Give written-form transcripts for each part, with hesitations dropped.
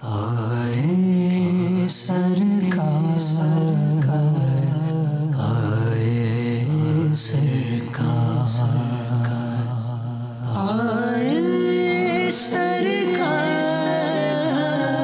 آئے سرکار، آئے سرکار، آئے سرکار،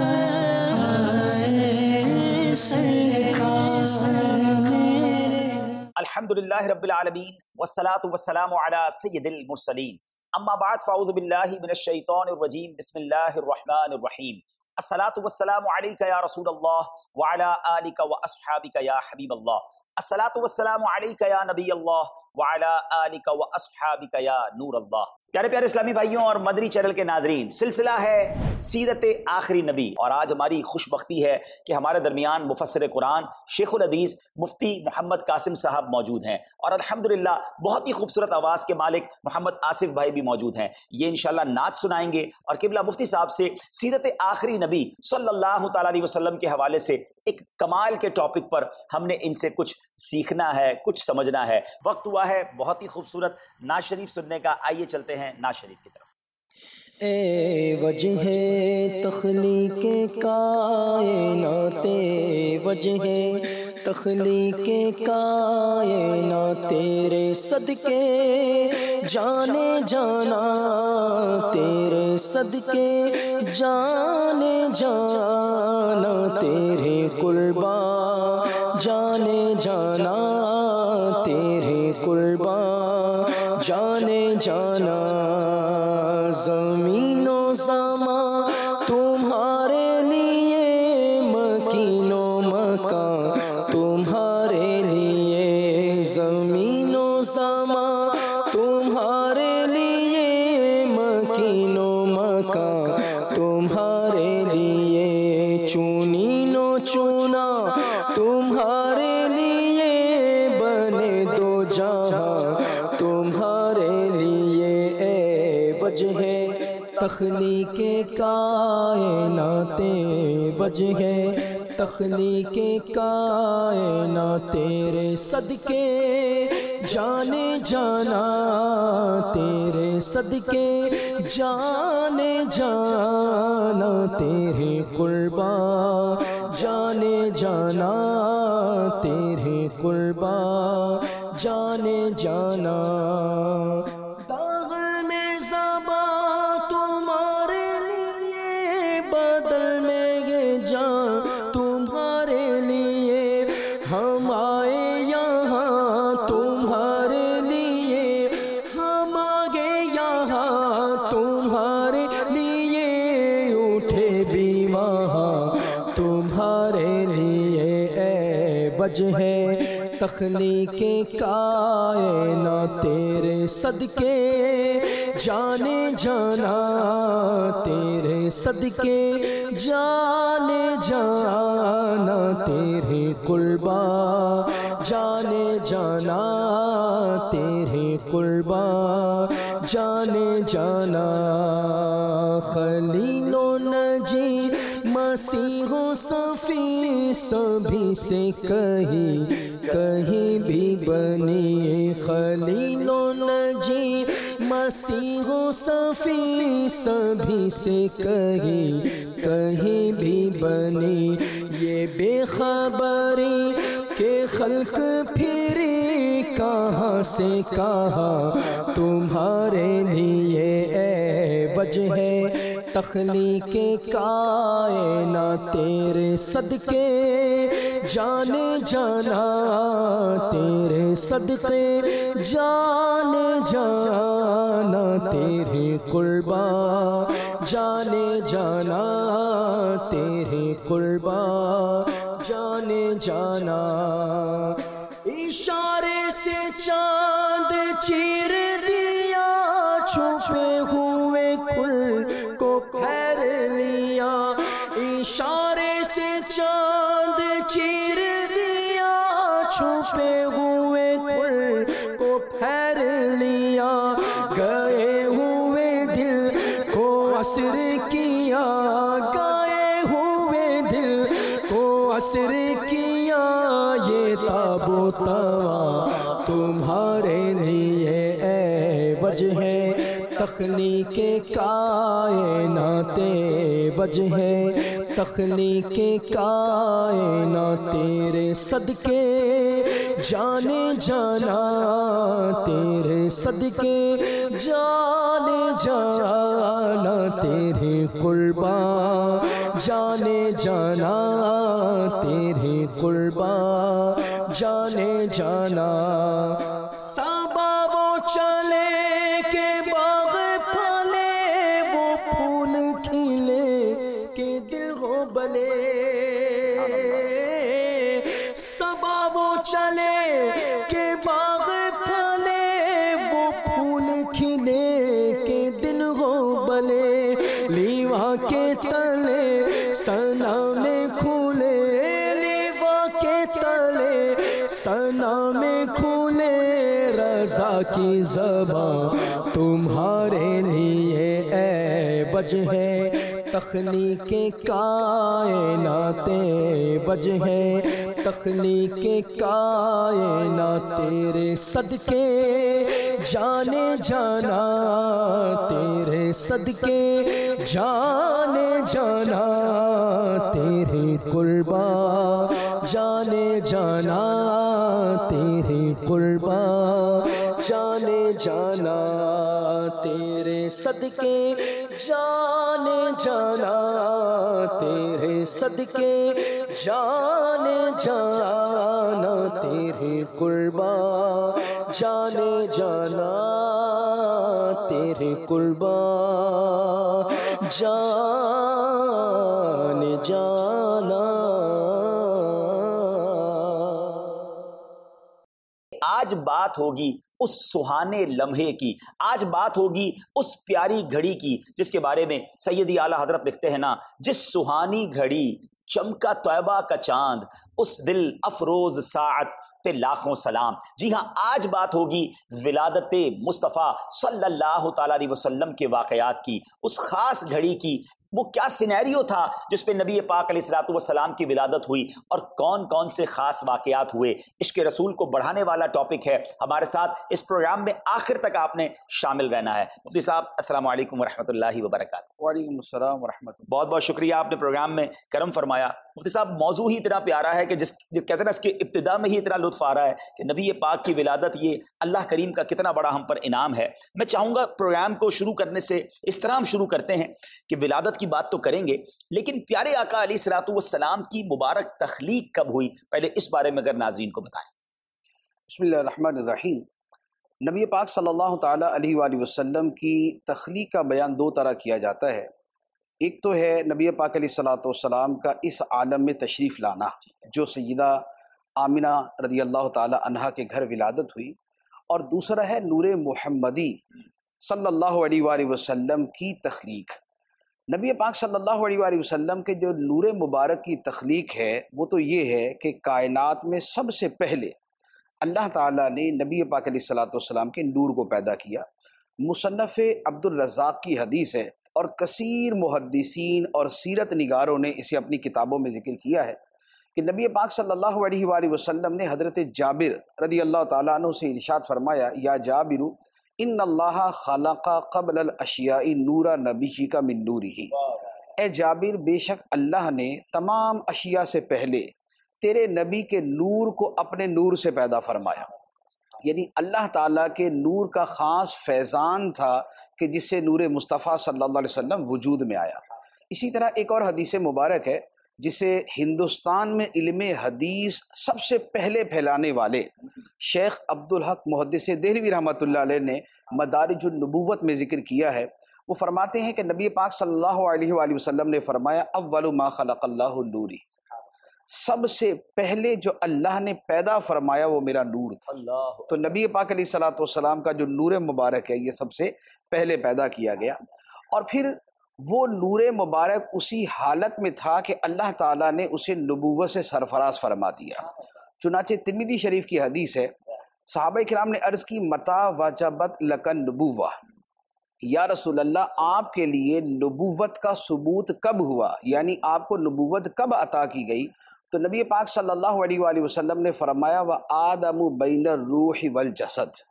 آئے سرکار۔ الحمدللہ رب العالمین والصلاة والسلام علی سید المرسلین، اما بعد فاعوذ باللہ من الشیطان الرجیم، بسم اللہ الرحمن الرحیم۔ الصلاة والسلام علیک یا رسول اللہ وعلی آلک واصحابک یا حبیب اللہ، الصلاة والسلام علیک یا نبی اللہ وعلی آلک واصحابک یا نور اللہ۔ پیارے پیارے اسلامی بھائیوں اور مدنی چینل کے ناظرین، سلسلہ ہے سیرت آخری نبی، اور آج ہماری خوش بختی ہے کہ ہمارے درمیان مفسر قرآن شیخ الحدیث مفتی محمد قاسم صاحب موجود ہیں، اور الحمدللہ بہت ہی خوبصورت آواز کے مالک محمد آصف بھائی بھی موجود ہیں۔ یہ انشاءاللہ نعت سنائیں گے اور قبلہ مفتی صاحب سے سیرت آخری نبی صلی اللہ تعالیٰ علیہ وسلم کے حوالے سے ایک کمال کے ٹاپک پر ہم نے ان سے کچھ سیکھنا ہے، کچھ سمجھنا ہے۔ وقت ہوا ہے بہت ہی خوبصورت نعت شریف سننے کا، آئیے چلتے ہیں نعت شریف کی طرف۔ اے وجہ تخلیق کائنات، وجہ تخلیق کائنات، تیرے صدقے جانے جانا، تیرے صدقے جانے جانا، تیرے قربا جانے جانا، تیرے قربا جانے جانا۔ زمین و زمان تمہارے لیے، مکین و مکان تمہارے لیے، زمین و زمان تمہارے لیے، مکین و مکان تمہارے لیے، چونین و چونا تمہارے لیے، بنے دو جہاں تمہارے لیے۔ اے وجہ تخلیق کائنات، وجہ تخلیق کائنات، تیرے صدقے جانے جانا، تیرے صدقے جانے جانا، تیرے قربا جانے جانا، تیرے قربا جانے جانا۔ داغل میں زباں تمہارے لیے، بدل میں یہ جان تمہارے لیے، ہم آئے یہاں تمہارے لیے، ہم آگے یہاں تمہارے لیے، اٹھے بھی وہاں تمہارے لیے۔ اے وجہ تخلیق کائنات، تیرے صدقے جانے جانا، تیرے صدقے جانے جانا، تیرے قربا جانے جانا، تیرے قربا جانے جانا۔ خلیل و نجی مسیح و صفی سبھی سے کہیں بھی بنی، خلیل و نجی مسیح و صفی سبھی سے کہیں بھی بنی، یہ بے خبری کہ خلق پھری کہاں سے کہاں تمہارے لیے۔ اے وجہ تخلیق کائنات، تیرے صدقے جانے جانا، تیرے صدقے جانے جانا، تیرے قربا جانے جانا، تیرے قربا جانے جانا۔ اشارے سے چاند چیر دیا، چھپے ہوئے کل کو پھیر لیا، اشارے سے چاند چیر دیا، چھپے ہوئے کل کو پھیر لیا، گئے ہوئے دل کو اثر کیا، گئے ہوئے دل کو اثر کیا، یہ تاب و توا تمہارے لیے۔ اے وجہ تخلیق کائنات، وجہ تخلیق کائنات تیرے صدقے جانے جانا، تیرے صدقے جانے جانا، تیرے قربان جانے جانا، تیرے قربان جانے جانا۔ صحابہ وہ چلے کہ باغ پھلے، وہ پھول کھلے کہ دل ہو بلے، صحابہ وہ چلے کہ باغ پھلے، وہ پھول کھلے کہ دل ہو بلے، لیوا کے تلے ثنا میں کھولے، لیوا کے تلے ثنا میں کھولے، رضا کی زبان تمہارے لیے اے وجہ تخلیق کائنات وجہ تخلیق کائنات، تیرے صدقے جانے جانا، تیرے صدقے جانے جانا، تیرے قربان جانے جانا، تیرے قربان جانے جانا، تیرے صدقے جانے جانا، تیرے صدقے جانے جانا، تیرے قربان جانے جانا، تیرے قربان جانے جانا۔ آج بات ہوگی اس سہانے لمحے کی، آج بات ہوگی اس پیاری گھڑی کی جس کے بارے میں سیدی اعلیٰ حضرت لکھتے ہیں نا، جس سہانی گھڑی چمکا طیبہ کا چاند، اس دل افروز ساعت پہ لاکھوں سلام۔ جی ہاں، آج بات ہوگی ولادت مصطفیٰ صلی اللہ تعالیٰ علیہ وسلم کے واقعات کی، اس خاص گھڑی کی۔ وہ کیا سینیریو تھا جس پہ نبی پاک علیہ الصلوۃ والسلام کی ولادت ہوئی، اور کون کون سے خاص واقعات ہوئے۔ عشق رسول کو بڑھانے والا ٹاپک ہے، ہمارے ساتھ اس پروگرام میں آخر تک آپ نے شامل رہنا ہے۔ مفتی صاحب السلام علیکم ورحمۃ اللہ وبرکاتہ۔ وعلیکم السلام ورحمۃ اللہ۔ بہت بہت شکریہ، آپ نے پروگرام میں کرم فرمایا۔ مفتی صاحب، موضوع ہی اتنا پیارا ہے کہ جس کہتے ہیں نا، اس کے ابتدا میں ہی اتنا لطف آ رہا ہے کہ نبی پاک کی ولادت، یہ اللہ کریم کا کتنا بڑا ہم پر انعام ہے۔ میں چاہوں گا پروگرام کو شروع کرنے سے اس طرح ہم شروع کرتے ہیں کہ ولادت کی بات تو کریں گے، لیکن پیارے آقا علیہ الصلوۃ والسلام کی مبارک تخلیق کب ہوئی، پہلے اس بارے میں اگر ناظرین کو بتائیں۔ بسم اللہ الرحمن الرحیم۔ نبی پاک صلی اللہ تعالیٰ علیہ وآلہ وسلم کی تخلیق کا بیان دو طرح کیا جاتا ہے۔ ایک تو ہے نبی پاک علیہ الصلوۃ والسلام کا اس عالم میں تشریف لانا، جو سیدہ آمنہ رضی اللہ تعالیٰ عنہا کے گھر ولادت ہوئی، اور دوسرا ہے نور محمدی صلی اللہ علیہ وآلہ وسلم کی تخلیق۔ نبی پاک صلی اللہ علیہ وآلہ وسلم کے جو نور مبارک کی تخلیق ہے، وہ تو یہ ہے کہ کائنات میں سب سے پہلے اللہ تعالیٰ نے نبی پاک علیہ الصلوۃ والسلام کے نور کو پیدا کیا۔ مصنف عبد الرزاق کی حدیث ہے، اور کثیر محدثین اور سیرت نگاروں نے اسے اپنی کتابوں میں ذکر کیا ہے کہ نبی پاک صلی اللہ علیہ وآلہ وسلم نے حضرت جابر رضی اللہ تعالیٰ عنہ سے ارشاد فرمایا، یا جابر ان اللہ خلق قبل الاشیاء نورا نبی کا من نورہ۔ اے جابر، بے شک اللہ نے تمام اشیاء سے پہلے تیرے نبی کے نور کو اپنے نور سے پیدا فرمایا۔ یعنی اللہ تعالیٰ کے نور کا خاص فیضان تھا کہ جس سے نور مصطفیٰ صلی اللہ علیہ وسلم وجود میں آیا۔ اسی طرح ایک اور حدیث مبارک ہے جسے ہندوستان میں علم حدیث سب سے پہلے پھیلانے والے شیخ عبدالحق محدث دہلوی رحمۃ اللہ علیہ نے مدارج النبوت میں ذکر کیا ہے۔ وہ فرماتے ہیں کہ نبی پاک صلی اللہ علیہ وآلہ وسلم نے فرمایا، اول ما خلق اللہ نوری، سب سے پہلے جو اللہ نے پیدا فرمایا وہ میرا نور تھا۔ تو نبی پاک علیہ الصلوۃ والسلام کا جو نور مبارک ہے، یہ سب سے پہلے پیدا کیا گیا، اور پھر وہ نور مبارک اسی حالت میں تھا کہ اللہ تعالیٰ نے اسے نبوت سے سرفراز فرما دیا۔ چنانچہ ترمذی شریف کی حدیث ہے، صحابہ کرام نے عرض کی، متی وجبت لک النبوہ، یا رسول اللہ آپ کے لیے نبوت کا ثبوت کب ہوا، یعنی آپ کو نبوت کب عطا کی گئی؟ تو نبی پاک صلی اللہ علیہ وآلہ وسلم نے فرمایا، وآدم بین الروح والجسد،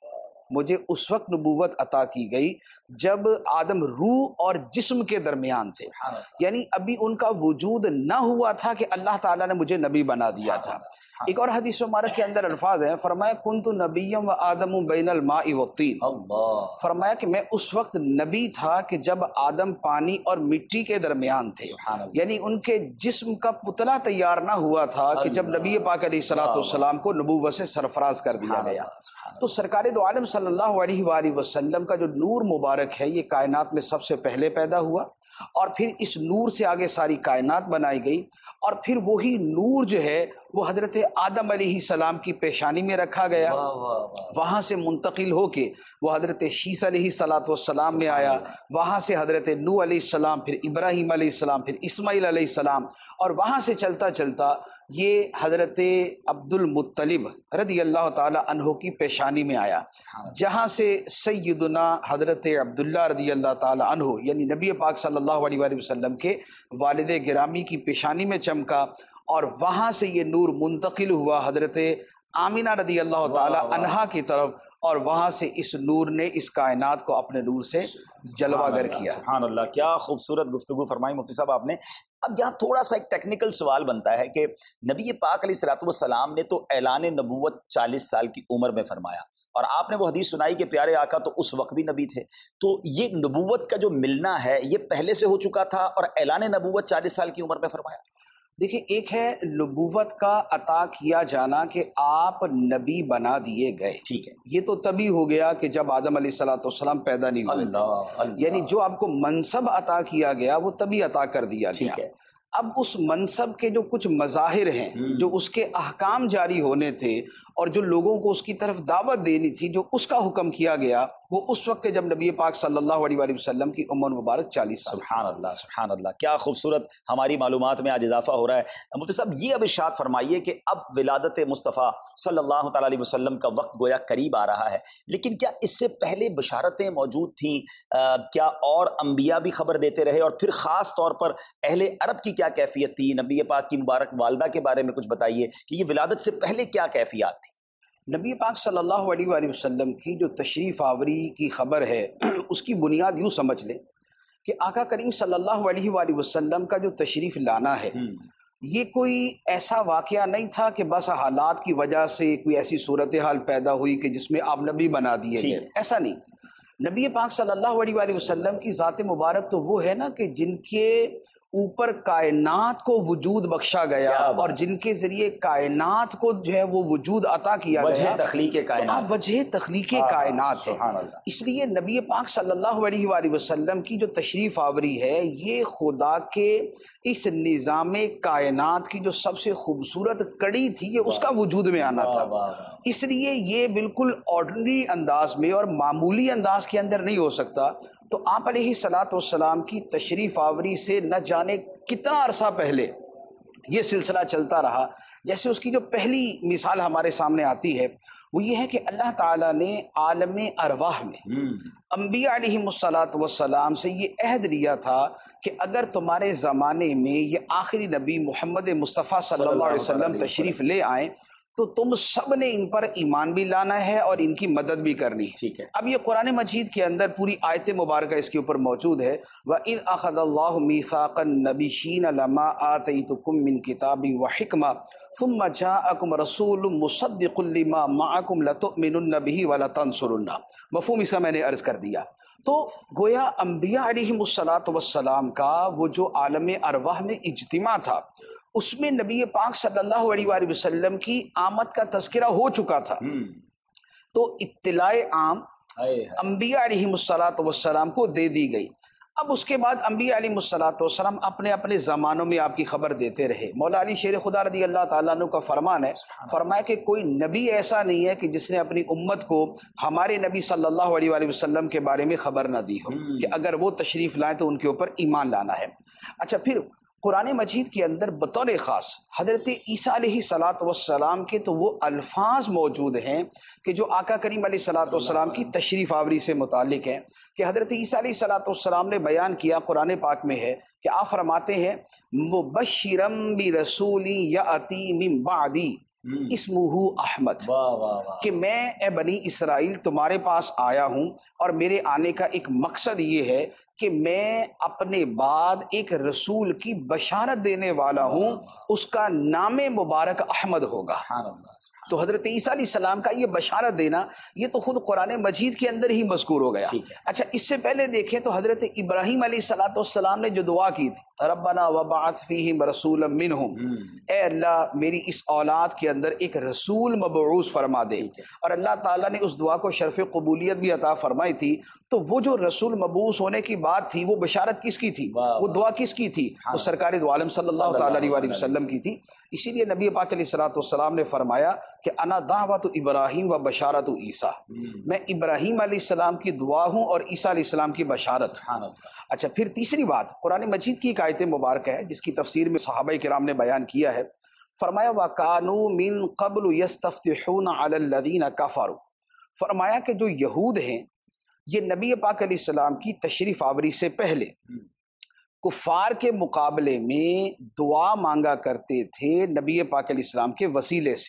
مجھے اس وقت نبوت عطا کی گئی جب آدم روح اور جسم کے درمیان تھے، یعنی ابھی ان کا وجود نہ ہوا تھا کہ اللہ تعالیٰ نے مجھے نبی بنا دیا تھا۔ ایک اور حدیث مبارک کے اندر الفاظ ہیں، فرمایا کنت نبیا و آدم بین الماء والطین، فرمایا کہ میں اس وقت نبی تھا کہ جب آدم پانی اور مٹی کے درمیان تھے، یعنی ان کے جسم کا پتلا تیار نہ ہوا تھا کہ جب نبی پاک علیہ الصلوۃ والسلام کو نبوت سے سرفراز کر دیا گیا۔ تو سرکار دو عالم صلی اللہ علیہ وآلہ وسلم کا جو نور مبارک ہے یہ کائنات میں سب سے پہلے پیدا ہوا، اور پھر اس نور سے آگے ساری کائنات بنائی گئی، اور پھر وہی نور جو ہے وہ حضرت آدم علیہ السلام کی پیشانی میں رکھا گیا، وہاں سے منتقل ہو کے وہ حضرت شیس علیہ السلام میں آیا، وہاں سے حضرت نوح علیہ السلام، پھر ابراہیم علیہ السلام، پھر اسماعیل علیہ السلام، اور وہاں سے چلتا چلتا یہ حضرت عبد المطلب رضی اللہ تعالی عنہ کی پیشانی میں آیا، جہاں سے سیدنا حضرت عبداللہ رضی اللہ تعالی عنہ یعنی نبی پاک صلی اللہ علیہ وآلہ وسلم کے والد گرامی کی پیشانی میں چمکا، اور وہاں سے یہ نور منتقل ہوا حضرت آمینہ رضی اللہ تعالی عنہا کی طرف، اور وہاں سے اس نور نے اس کائنات کو اپنے نور سے جلوہ گر کیا۔ سبحان اللہ، کیا خوبصورت گفتگو فرمائی مفتی صاحب آپ نے۔ اب یہاں تھوڑا سا ایک ٹیکنیکل سوال بنتا ہے کہ نبی پاک علیہ الصلوۃ والسلام نے تو اعلان نبوت 40 سال کی عمر میں فرمایا، اور آپ نے وہ حدیث سنائی کہ پیارے آقا تو اس وقت بھی نبی تھے، تو یہ نبوت کا جو ملنا ہے یہ پہلے سے ہو چکا تھا اور اعلان نبوت 40 سال کی عمر میں فرمایا؟ دیکھیں، ایک ہے نبوت کا عطا کیا جانا کہ آپ نبی بنا دیے گئے، ٹھیک ہے، یہ تو تبھی ہو گیا کہ جب آدم علیہ الصلوۃ والسلام پیدا نہیں ہوئے تھے، یعنی جو آپ کو منصب عطا کیا گیا وہ تبھی عطا کر دیا گیا۔ ٹھیک ہے، اب اس منصب کے جو کچھ مظاہر ہیں، جو اس کے احکام جاری ہونے تھے، اور جو لوگوں کو اس کی طرف دعوت دینی تھی، جو اس کا حکم کیا گیا، وہ اس وقت کے جب نبی پاک صلی اللہ علیہ وآلہ وسلم کی عمر مبارک 40 سال۔ سبحان اللہ، سبحان اللہ، کیا خوبصورت ہماری معلومات میں آج اضافہ ہو رہا ہے۔ مفتی صاحب یہ اب ارشاد فرمائیے کہ اب ولادت مصطفیٰ صلی اللہ تعالیٰ علیہ وسلم کا وقت گویا قریب آ رہا ہے، لیکن کیا اس سے پہلے بشارتیں موجود تھیں؟ کیا اور انبیاء بھی خبر دیتے رہے؟ اور پھر خاص طور پر اہل عرب کی کیا کیفیت تھی؟ نبی پاک کی مبارک والدہ کے بارے میں کچھ بتائیے کہ یہ ولادت سے پہلے کیا کیفیات تھی؟ نبی پاک صلی اللہ علیہ وآلہ وسلم کی جو تشریف آوری کی خبر ہے اس کی بنیاد یوں سمجھ لیں کہ آقا کریم صلی اللہ علیہ وآلہ وسلم کا جو تشریف لانا ہے یہ کوئی ایسا واقعہ نہیں تھا کہ بس حالات کی وجہ سے کوئی ایسی صورتحال پیدا ہوئی کہ جس میں آپ نبی بنا دیے گئے، ایسا نہیں۔ نبی پاک صلی اللہ علیہ وآلہ وسلم کی ذات مبارک تو وہ ہے نا کہ جن کے اوپر کائنات کو وجود بخشا گیا، اور جن کے ذریعے کائنات کو جو ہے وہ وجود عطا کیا گیا، وجہ تخلیق کائنات، وجہ تخلیق کائنات ہے۔ اس لیے نبی پاک صلی اللہ علیہ وآلہ وسلم کی جو تشریف آوری ہے یہ خدا کے اس نظام کائنات کی جو سب سے خوبصورت کڑی تھی، یہ اس کا وجود میں آنا تھا۔ اس لیے یہ بالکل آرڈنری انداز میں اور معمولی انداز کے اندر نہیں ہو سکتا۔ تو آپ علیہ الصلوۃ والسلام کی تشریف آوری سے نہ جانے کتنا عرصہ پہلے یہ سلسلہ چلتا رہا۔ جیسے اس کی جو پہلی مثال ہمارے سامنے آتی ہے وہ یہ ہے کہ اللہ تعالیٰ نے عالم ارواح میں انبیاء علیہ الصلوۃ والسلام سے یہ عہد لیا تھا کہ اگر تمہارے زمانے میں یہ آخری نبی محمد مصطفیٰ صلی اللہ علیہ وسلم تشریف لے آئیں تو تم سب نے ان پر ایمان بھی لانا ہے اور ان کی مدد بھی کرنی ہے۔ ٹھیک ہے، اب یہ قرآن مجید کے اندر پوری آیت مبارکہ اس کے اوپر موجود ہے، وَإِذْ أَخَذَ اللَّهُ مِيثَاقَ النَّبِيِّينَ لَمَا آتَيْتُكُم مِّن كِتَابٍ وَحِكْمَةٍ ثُمَّ جَاءَكُمْ رَسُولٌ مُصَدِّقٌ لِّمَا مَعَكُمْ لَتُؤْمِنُنَّ بِهِ وَلَتَنصُرُنَّهُ۔ مفہوم اس کا میں نے عرض کر دیا۔ تو گویا انبیاء علیہ الصلوۃ والسلام کا وہ جو عالم ارواح میں اجتماع تھا اس میں نبی پاک صلی اللہ علیہ وآلہ وسلم کی آمد کا تذکرہ ہو چکا تھا، تو اطلاع عام انبیاء علیہ الصلوۃ والسلام کو دے دی گئی۔ اب اس کے بعد انبیاء علیہ الصلوۃ والسلام اپنے اپنے زمانوں میں آپ کی خبر دیتے رہے۔ مولا علی شیر خدا رضی اللہ تعالیٰ عنہ کا فرمان ہے، فرمایا کہ کوئی نبی ایسا نہیں ہے کہ جس نے اپنی امت کو ہمارے نبی صلی اللہ علیہ وآلہ وسلم کے بارے میں خبر نہ دی ہو کہ اگر وہ تشریف لائیں تو ان کے اوپر ایمان لانا ہے۔ اچھا، پھر قرآن مجید کے اندر بطور خاص حضرت عیسیٰ علیہ الصلوۃ والسلام کے تو وہ الفاظ موجود ہیں کہ جو آقا کریم علیہ الصلوۃ والسلام کی تشریف آوری سے متعلق ہیں، کہ حضرت عیسیٰ علیہ الصلوۃ والسلام نے بیان کیا، قرآن پاک میں ہے کہ آپ فرماتے ہیں مبشرا برسول یأتی من بعدی اسمہ احمد، واہ واہ واہ، کہ میں اے بنی اسرائیل تمہارے پاس آیا ہوں اور میرے آنے کا ایک مقصد یہ ہے کہ میں اپنے بعد ایک رسول کی بشارت دینے والا ہوں، اس کا نام مبارک احمد ہوگا۔ سبحان اللہ، سبحان تو حضرت عیسیٰ علیہ السلام کا یہ بشارت دینا یہ تو خود قرآن مجید کے اندر ہی مذکور ہو گیا۔ ٹھیک ہے۔ اچھا، اس سے پہلے دیکھیں تو حضرت ابراہیم علیہ السلام نے جو دعا کی تھی، ربنا وبعث فیہم رسولا منہم، اے اللہ میری اس اولاد کے اندر ایک رسول مبعوث فرما دے، اور اللہ تعالیٰ نے اس دعا کو شرف قبولیت بھی عطا فرمائی تھی۔ تو وہ جو رسول مبعوث ہونے کی بات تھی، وہ بشارت کس کی تھی، وہ دعا کس کی تھی؟ وہ سرکار دو عالم صلی اللہ تعالیٰ علیہ وآلہ وسلم کی تھی۔ اسی لیے نبی پاک علیہ السلام نے فرمایا کہ انا دعوت ابراہیم و بشارت عیسیٰ، میں ابراہیم علیہ السلام کی دعا ہوں اور عیسیٰ علیہ السلام کی بشارت۔ سبحان اللہ۔ اچھا، پھر تیسری بات قرآن مجید کی ایک آیت مبارکہ ہے جس کی تفسیر میں صحابہ کرام نے بیان کیا ہے۔ فرمایا وَكَانُوا مِن قَبْلُ يَسْتَفْتِحُونَ عَلَى الَّذِينَ كَفَرُوا، فرمایا کہ جو یہود ہیں یہ نبی پاک علیہ السلام کی تشریف آوری سے پہلے کفار کے مقابلے میں دعا مانگا کرتے تھے نبی پاک علیہ السلام کے وسیلے سے۔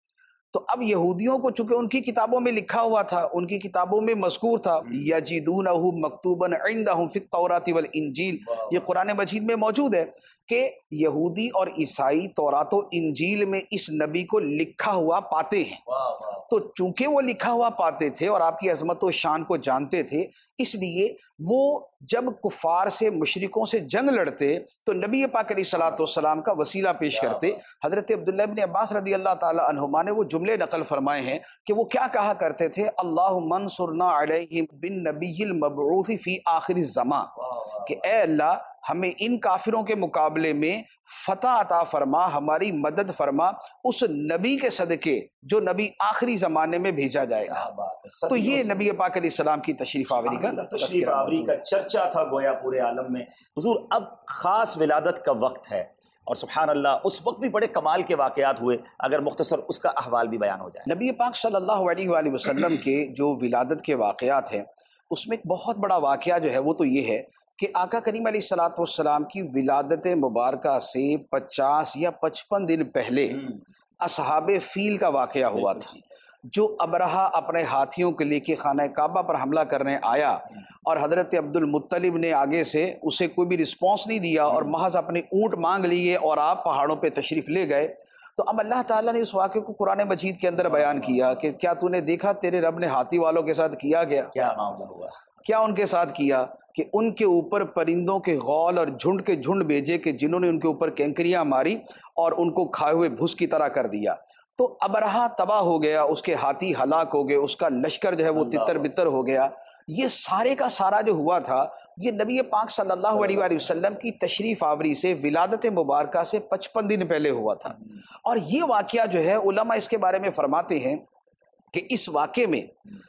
تو اب یہودیوں کو چونکہ ان کی کتابوں میں لکھا ہوا تھا، ان کی کتابوں میں مذکور تھا یجدونہ مکتوبا عندہم فی التوراۃ والانجیل، یہ قرآن مجید میں موجود ہے کہ یہودی اور عیسائی تورات و انجیل میں اس نبی کو لکھا ہوا پاتے ہیں۔ تو چونکہ وہ لکھا ہوا پاتے تھے اور آپ کی عظمت و شان کو جانتے تھے، اس لیے وہ جب کفار سے مشرکوں سے جنگ لڑتے تو نبی پاک علیہ السلام کا وسیلہ پیش کرتے۔ حضرت عبداللہ ابن عباس رضی اللہ تعالی عنہما نے وہ جملے نقل فرمائے ہیں کہ وہ کیا کہا کرتے تھے، اللہم انصرنا علیہم بالنبی المبعوث فی آخر الزمان، کہ اے اللہ ہمیں ان کافروں کے مقابلے میں فتح عطا فرما، ہماری مدد فرما اس نبی کے صدقے جو نبی آخری زمانے میں بھیجا جائے گا۔ تو یہ نبی پاک علیہ السلام کی تشریف آوری کا تشریف آوری کا چرچا تھا گویا پورے عالم میں۔ حضور اب خاص ولادت کا وقت ہے اور سبحان اللہ اس وقت بھی بڑے کمال کے واقعات ہوئے، اگر مختصر اس کا احوال بھی بیان ہو جائے۔ نبی پاک صلی اللہ علیہ وآلہ وسلم کے جو ولادت کے واقعات ہیں اس میں ایک بہت بڑا واقعہ جو ہے وہ تو یہ ہے کہ آقا کریم علیہ السلام کی ولادت مبارکہ سے 50 یا 55 دن پہلے اصحاب فیل کا واقعہ ہوا تھا، جو ابرہہ اپنے ہاتھیوں کے لے کے خانہ کعبہ پر حملہ کرنے آیا اور حضرت عبد المطلب نے آگے سے اسے کوئی بھی رسپانس نہیں دیا اور محض اپنے اونٹ مانگ لیے اور آپ پہاڑوں پہ تشریف لے گئے۔ تو اب اللہ تعالیٰ نے اس واقعے کو قرآن مجید کے اندر بیان کیا کہ کیا تو نے دیکھا تیرے رب نے ہاتھی والوں کے ساتھ کیا گیا، کیا معاملہ ہوا، کیا ان کے ساتھ کیا کہ ان کے اوپر پرندوں کے غول اور جھنڈ کے جھنڈ بھیجے کہ جنہوں نے ان کے اوپر کینکریاں ماری اور ان کو کھائے ہوئے بھس کی طرح کر دیا۔ تو ابرہہ تباہ ہو گیا، اس کے ہاتھی ہلاک ہو گئے، اس کا لشکر جو ہے وہ تتر بتر ہو گیا۔ یہ سارے کا سارا جو ہوا تھا یہ نبی پاک صلی اللہ علیہ وآلہ وسلم کی تشریف آوری سے ولادت مبارکہ سے 55 دن پہلے ہوا تھا۔ اور یہ واقعہ جو ہے علماء اس کے بارے میں فرماتے ہیں کہ اس واقعے میں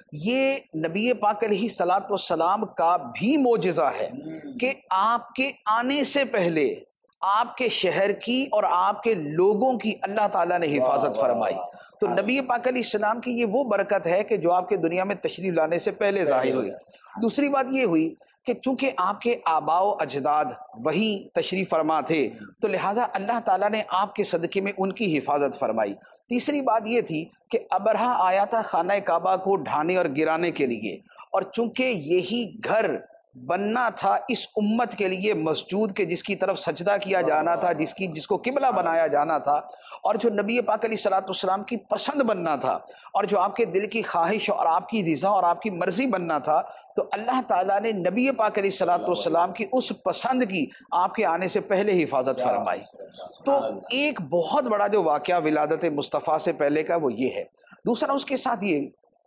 یہ نبی پاک علیہ السلام کا بھی معجزہ ہے کہ آپ کے آنے سے پہلے آپ کے شہر کی اور آپ کے لوگوں کی اللہ تعالیٰ نے حفاظت فرمائی۔ تو نبی پاک علیہ السلام کی یہ وہ برکت ہے کہ جو آپ کے دنیا میں تشریف لانے سے پہلے ظاہر ہوئی۔ دوسری بات یہ ہوئی کہ چونکہ آپ کے آباء و اجداد وہیں تشریف فرما تھے تو لہٰذا اللہ تعالیٰ نے آپ کے صدقے میں ان کی حفاظت فرمائی۔ تیسری بات یہ تھی کہ ابرہہ آیا تھا خانہ کعبہ کو ڈھانے اور گرانے کے لیے، اور چونکہ یہی گھر بننا تھا اس امت کے لیے مسجود کے جس کی طرف سجدہ کیا جانا تھا، جس کو قبلہ بنایا جانا تھا، اور جو نبی پاک علیہ السلام کی پسند بننا تھا، اور جو آپ کے دل کی خواہش اور آپ کی رضا اور آپ کی مرضی بننا تھا، تو اللہ تعالیٰ نے نبی پاک علیہ السلام کی اس پسند کی آپ کے آنے سے پہلے حفاظت فرمائی۔ تو ایک بہت بڑا جو واقعہ ولادت مصطفیٰ سے پہلے کا وہ یہ ہے۔ دوسرا اس کے ساتھ یہ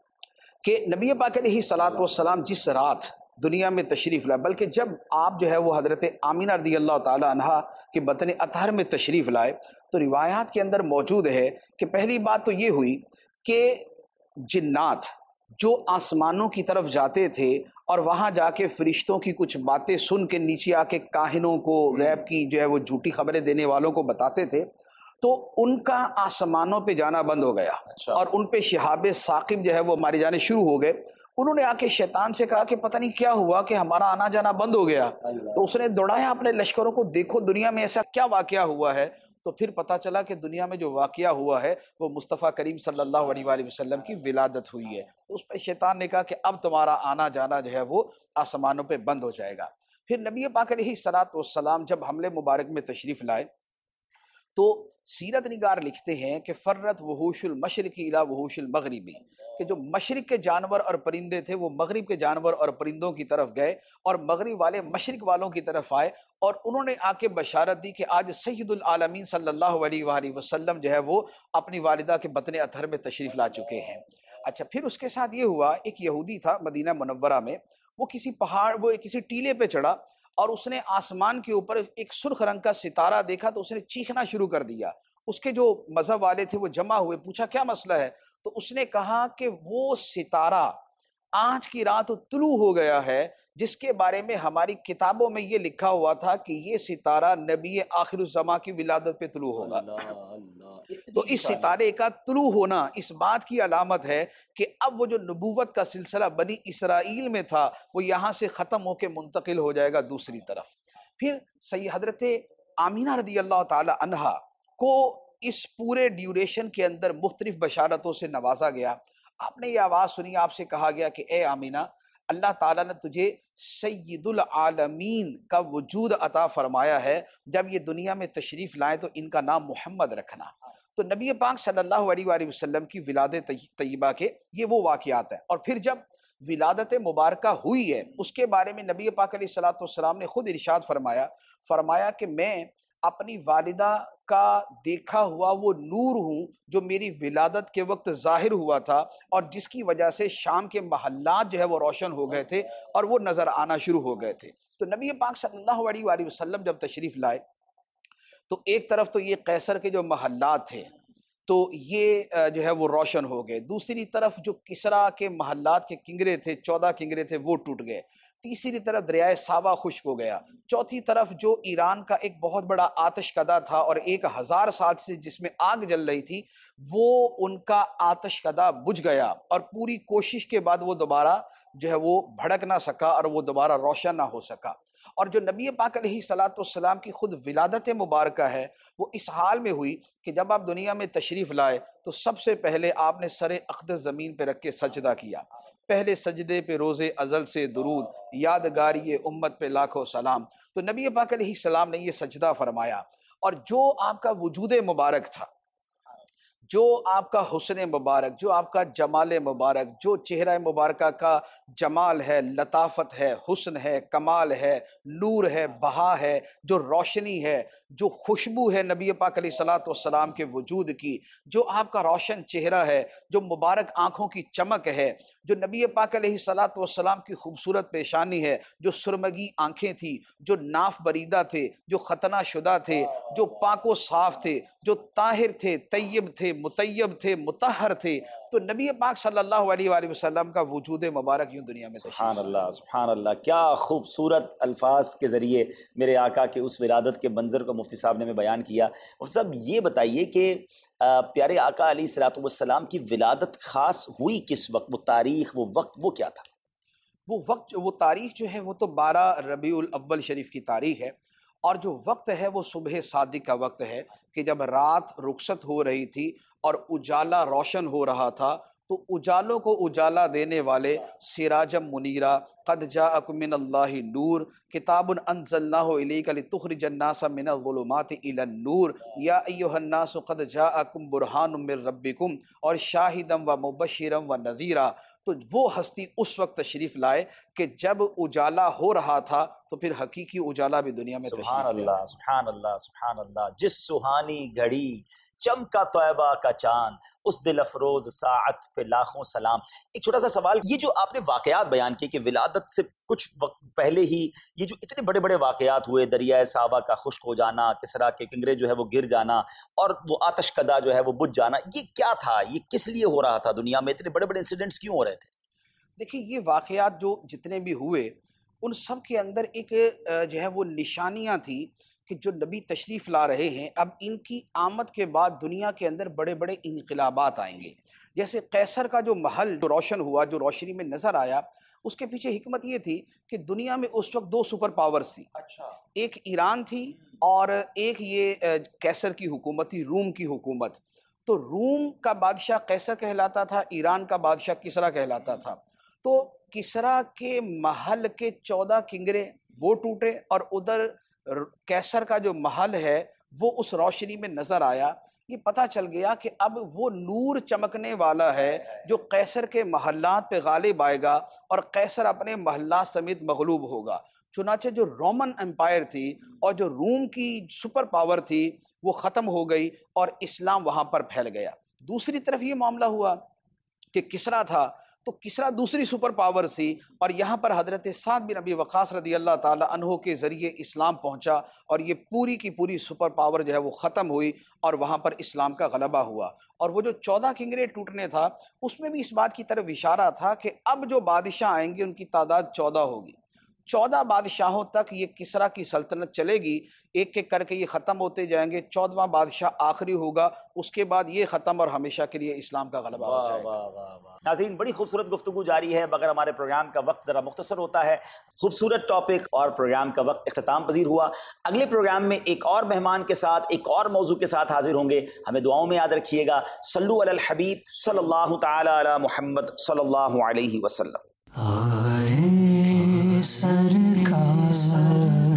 کہ نبی پاک علیہ السلام جس رات دنیا میں تشریف لائے، بلکہ جب آپ جو ہے وہ حضرت آمینہ رضی اللہ تعالی عنہا کے بطن اطہر میں تشریف لائے تو روایات کے اندر موجود ہے کہ پہلی بات تو یہ ہوئی کہ جنات جو آسمانوں کی طرف جاتے تھے اور وہاں جا کے فرشتوں کی کچھ باتیں سن کے نیچے آ کے کاہنوں کو، غیب کی جو ہے وہ جھوٹی خبریں دینے والوں کو بتاتے تھے، تو ان کا آسمانوں پہ جانا بند ہو گیا اور ان پہ شہاب ثاقب جو ہے وہ مارے جانے شروع ہو گئے۔ انہوں نے آ کے شیطان سے کہا کہ پتہ نہیں کیا ہوا کہ ہمارا آنا جانا بند ہو گیا۔ تو اس نے دوڑایا اپنے لشکروں کو، دیکھو دنیا میں ایسا کیا واقعہ ہوا ہے۔ تو پھر پتہ چلا کہ دنیا میں جو واقعہ ہوا ہے وہ مصطفیٰ کریم صلی اللہ علیہ وآلہ وسلم کی ولادت ہوئی ہے۔ تو اس پہ شیطان نے کہا کہ اب تمہارا آنا جانا جو ہے وہ آسمانوں پہ بند ہو جائے گا۔ پھر نبی پاک علیہ السلام جب حملے مبارک میں تشریف لائے تو سیرت نگار لکھتے ہیں کہ فرت وحوش المشرق الی وحوش المغربی، کہ جو مشرق کے جانور اور پرندے تھے وہ مغرب کے جانور اور پرندوں کی طرف گئے، اور مغرب والے مشرق والوں کی طرف آئے، اور انہوں نے آ کے بشارت دی کہ آج سید العالمین صلی اللہ علیہ وآلہ وسلم جو ہے وہ اپنی والدہ کے بطن اطہر میں تشریف لا چکے ہیں۔ اچھا، پھر اس کے ساتھ یہ ہوا، ایک یہودی تھا مدینہ منورہ میں، وہ کسی ٹیلے پہ چڑھا اور اس نے آسمان کے اوپر ایک سرخ رنگ کا ستارہ دیکھا تو اس نے چیخنا شروع کر دیا۔ اس کے جو مذہب والے تھے وہ جمع ہوئے، پوچھا کیا مسئلہ ہے؟ تو اس نے کہا کہ وہ ستارہ آج کی رات طلوع ہو گیا ہے جس کے بارے میں ہماری کتابوں میں یہ لکھا ہوا تھا کہ یہ ستارہ نبی آخر الزماں کی ولادت پہ طلوع ہوگا۔ تو اس ستارے کا طلوع ہونا اس بات کی علامت ہے کہ اب وہ جو نبوت کا سلسلہ بنی اسرائیل میں تھا وہ یہاں سے ختم ہو کے منتقل ہو جائے گا دوسری طرف۔ پھر حضرت آمینہ رضی اللہ تعالی عنہا کو اس پورے ڈیوریشن کے اندر مختلف بشارتوں سے نوازا گیا۔ آپ نے یہ آواز سنی، آپ سے کہا گیا کہ اے آمینہ، اللہ تعالیٰ نے تجھے سید العالمین کا وجود عطا فرمایا ہے، جب یہ دنیا میں تشریف لائیں تو ان کا نام محمد رکھنا۔ تو نبی پاک صلی اللہ علیہ وآلہ وسلم کی ولادت طیبہ کے یہ وہ واقعات ہیں۔ اور پھر جب ولادت مبارکہ ہوئی ہے اس کے بارے میں نبی پاک علیہ السلام نے خود ارشاد فرمایا کہ میں اپنی والدہ کا دیکھا ہوا وہ نور ہوں جو میری ولادت کے وقت ظاہر ہوا تھا، اور جس کی وجہ سے شام کے محلات جو ہے وہ روشن ہو گئے تھے اور وہ نظر آنا شروع ہو گئے تھے۔ تو نبی پاک صلی اللہ علیہ وآلہ وسلم جب تشریف لائے تو ایک طرف تو یہ قیصر کے جو محلات تھے تو یہ جو ہے وہ روشن ہو گئے، دوسری طرف جو کسریٰ کے محلات کے کنگرے تھے، 14 کنگرے تھے، وہ ٹوٹ گئے، تیسری طرف دریائے ساوا خشک ہو گیا، چوتھی طرف جو ایران کا ایک بہت بڑا آتش کدہ تھا اور 1000 سال سے جس میں آگ جل رہی تھی وہ ان کا آتش کدہ بجھ گیا، اور پوری کوشش کے بعد وہ دوبارہ جو ہے وہ بھڑک نہ سکا اور وہ دوبارہ روشن نہ ہو سکا۔ اور جو نبی پاک علیہ السلام کی خود ولادت مبارکہ ہے وہ اس حال میں ہوئی کہ جب آپ دنیا میں تشریف لائے تو سب سے پہلے آپ نے سر اقدس زمین پہ رکھ کے سجدہ کیا، پہلے سجدے پہ روز ازل سے درود، یادگاری امت پہ لاکھوں سلام۔ تو نبی پاک علیہ السلام نے یہ سجدہ فرمایا، اور جو آپ کا وجود مبارک تھا، جو آپ کا حسن مبارک، جو آپ کا جمال مبارک، جو چہرہ مبارکہ کا جمال ہے، لطافت ہے، حسن ہے، کمال ہے، نور ہے، بہا ہے، جو روشنی ہے، جو خوشبو ہے نبی پاک علیہ السلام کے وجود کی، جو آپ کا روشن چہرہ ہے، جو مبارک آنکھوں کی چمک ہے، جو نبی پاک علیہ السلام کی خوبصورت پیشانی ہے، جو سرمگی آنکھیں تھی، جو ناف بریدہ تھے، جو ختنہ شدہ تھے، جو پاک و صاف تھے، جو طاہر تھے، طیب تھے، مطیب تھے، مطہر تھے، تو نبی پاک صلی اللہ علیہ وآلہ وسلم کا وجود مبارک یوں دنیا میں سبحان اللہ، سبحان اللہ، کیا خوبصورت الفاظ کے ذریعے میرے آقا کے اس ولادت کے منظر کو مفتی صاحب نے ہمیں بیان کیا۔ مفتی صاحب یہ بتائیے کہ پیارے آقا علیہ الصلوۃ والسلام کی ولادت خاص ہوئی کس وقت، وہ تاریخ، وہ وقت، وہ کیا تھا؟ وہ تاریخ جو ہے وہ تو 12 ربیع الاول شریف کی تاریخ ہے، اور جو وقت ہے وہ صبح صادق کا وقت ہے کہ جب رات رخصت ہو رہی تھی اور اجالا روشن ہو رہا تھا، تو اجالوں کو اجالا دینے والے سراجم منیرا قد جاءکم من اللہ نور کتاب انزلناہ الیک لتخرج الناس من الظلمات الی النور یا ایھا الناس قد جاءکم برہان من ربکم، اور شاہدا و مبشرا و نذیرا۔ تو وہ ہستی اس وقت تشریف لائے کہ جب اجالا ہو رہا تھا تو پھر حقیقی اجالا بھی دنیا میں تشریف لائے۔ سبحان اللہ، سبحان اللہ، سبحان اللہ، جس سہانی گھڑی چمکا طیبہ کا چاند، اس دل افروز ساعت پہ لاکھوں سلام۔ ایک چھوٹا سا سوال، یہ جو آپ نے واقعات بیان کیے کہ ولادت سے کچھ وقت پہلے ہی یہ جو اتنے بڑے بڑے واقعات ہوئے، دریائے ساوا کا خشک ہو جانا، کسریٰ کے کنگرے جو ہے وہ گر جانا، اور وہ آتش کدہ جو ہے وہ بجھ جانا، یہ کیا تھا؟ یہ کس لیے ہو رہا تھا؟ دنیا میں اتنے بڑے بڑے انسیڈنٹس کیوں ہو رہے تھے؟ دیکھیے، یہ واقعات جو جتنے بھی ہوئے ان سب کے اندر ایک جو ہے وہ نشانیاں تھیں کہ جو نبی تشریف لا رہے ہیں، اب ان کی آمد کے بعد دنیا کے اندر بڑے بڑے انقلابات آئیں گے۔ جیسے قیصر کا جو محل جو روشن ہوا، جو روشنی میں نظر آیا، اس کے پیچھے حکمت یہ تھی کہ دنیا میں اس وقت 2 سپر پاورز تھی، ایک ایران تھی اور ایک یہ قیصر کی حکومت تھی، روم کی حکومت. تو روم کا بادشاہ قیصر کہلاتا تھا، ایران کا بادشاہ کسریٰ کہلاتا تھا. تو کسریٰ کے محل کے 14 کنگرے وہ ٹوٹے، اور ادھر قیصر کا جو محل ہے وہ اس روشنی میں نظر آیا. یہ پتہ چل گیا کہ اب وہ نور چمکنے والا ہے جو قیصر کے محلات پہ غالب آئے گا، اور قیصر اپنے محلات سمیت مغلوب ہوگا. چنانچہ جو رومن امپائر تھی اور جو روم کی سپر پاور تھی وہ ختم ہو گئی، اور اسلام وہاں پر پھیل گیا. دوسری طرف یہ معاملہ ہوا کہ کسریٰ تھا، تو کسریٰ دوسری سپر پاور تھی، اور یہاں پر حضرت سعد بن ابی وقاص رضی اللہ تعالی عنہ کے ذریعے اسلام پہنچا، اور یہ پوری کی پوری سپر پاور جو ہے وہ ختم ہوئی، اور وہاں پر اسلام کا غلبہ ہوا. اور وہ جو 14 کنگرے ٹوٹنے تھا اس میں بھی اس بات کی طرف اشارہ تھا کہ اب جو بادشاہ آئیں گے ان کی تعداد 14 ہوگی. 14 بادشاہوں تک یہ کسریٰ کی سلطنت چلے گی، ایک ایک کر کے یہ ختم ہوتے جائیں گے. 14واں بادشاہ آخری ہوگا، اس کے بعد یہ ختم اور ہمیشہ کے لیے اسلام کا غلبہ ہو جائے گا. ناظرین، بڑی خوبصورت گفتگو جاری ہے، مگر ہمارے پروگرام کا وقت ذرا مختصر ہوتا ہے. خوبصورت ٹاپک اور پروگرام کا وقت اختتام پذیر ہوا. اگلے پروگرام میں ایک اور مہمان کے ساتھ، ایک اور موضوع کے ساتھ حاضر ہوں گے. ہمیں دعاؤں میں یاد رکھیے گا. صلو علی الحبیب صلی اللہ تعالی علی محمد صلی اللہ علیہ وسلم. سرکار